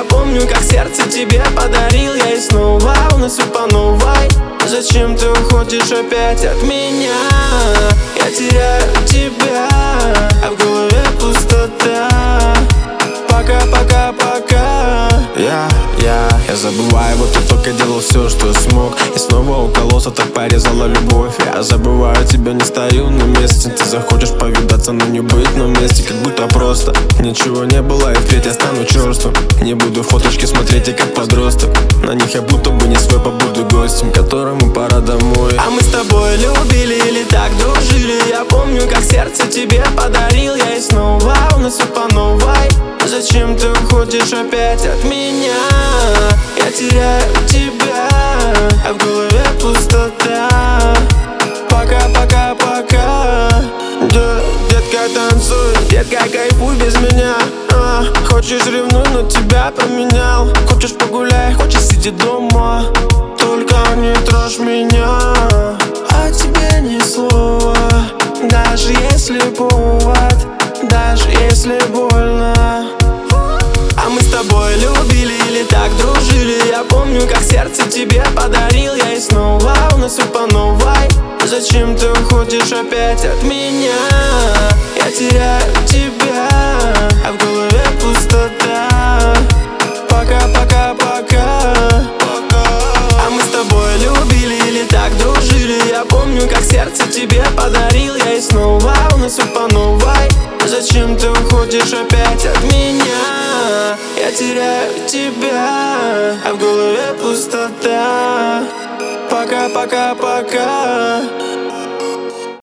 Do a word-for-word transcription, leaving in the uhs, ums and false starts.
Я помню, как сердце тебе подарил я, и снова у нас все по новой. Зачем ты уходишь опять от меня? Я теряю тебя, а в голове пустота. Пока, пока, пока. Я, я, я забываю, вот ты только делал все, что смог. И снова укололся, так порезала любовь. Я забываю тебя, не стою на месте. Ты захочешь повидаться, но не быть на месте. Как будто просто ничего не было, и впредь я стану черством. Не буду фоточки смотреть, и как подросток. На них я будто бы не свой, побуду гостем, которому пора домой. А мы с тобой любили или так дружили. Я помню, как сердце тебе подарил я, и снова у нас все по новой. Зачем ты уходишь опять от меня? Я теряю тебя, а в голове пустота. Пока, пока, пока. Да, детка, танцуй, детка, кайфуй без меня. а, Хочешь ревнуй, но тебя поменял. Хочешь погуляй, хочешь сиди дома. Только не трожь меня. А тебе ни слова, даже если повод, даже если больно. А мы с тобой любили или так дружили. Я помню, как сердце тебе подарил я, и снова у нас все по новой. Зачем ты уходишь опять от меня? Я теряю тебя, а в голове пустота. Пока, пока, пока. А мы с тобой любили или так дружили. Я помню, как сердце тебе подарил я, и снова у нас все по новой. Зачем ты уходишь опять от меня? Я теряю тебя, а в голове пустота. Пока, пока, пока.